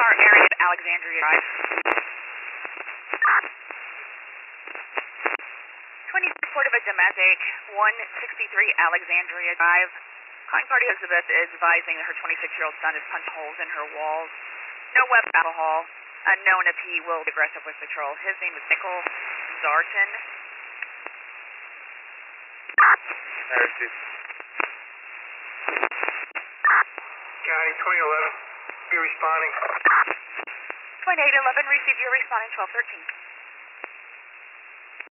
car area of Alexandria Drive. 20 report of a domestic, 163 Alexandria Drive. Calling party Elizabeth is advising that her 26-year-old son has punched holes in her walls. No web alcohol. Unknown if he will be aggressive with patrol. His name is Nickel Zartan. County 2011, be responding. 2811, received your responding 1213.